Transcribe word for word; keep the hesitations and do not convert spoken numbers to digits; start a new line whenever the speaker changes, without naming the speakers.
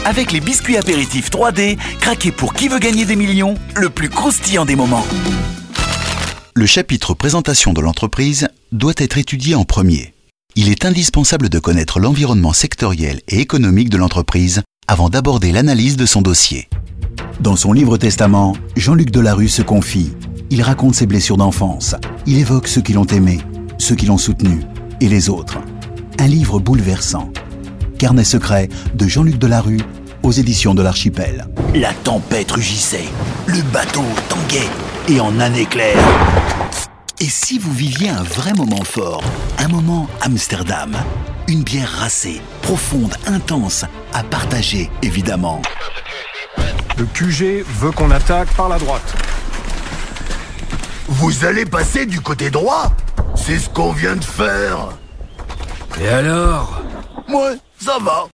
Avec les biscuits apéritifs trois D, craqués pour qui veut gagner des millions, le plus croustillant des moments.
Le chapitre présentation de l'entreprise doit être étudié en premier. Il est indispensable de connaître l'environnement sectoriel et économique de l'entreprise avant d'aborder l'analyse de son dossier. Dans son livre testament, Jean-Luc Delarue se confie. Il raconte ses blessures d'enfance. Il évoque ceux qui l'ont aimé, ceux qui l'ont soutenu et les autres. Un livre bouleversant. Carnet secret de Jean-Luc Delarue aux éditions de l'Archipel.
La tempête rugissait, le bateau tanguait et en un éclair. Et si vous viviez un vrai moment fort, un moment Amsterdam, une bière racée, profonde, intense, à partager évidemment.
Le Q G veut qu'on attaque par la droite.
Vous allez passer du côté droit? C'est ce qu'on vient de faire.
Et alors?
Moi, ça va.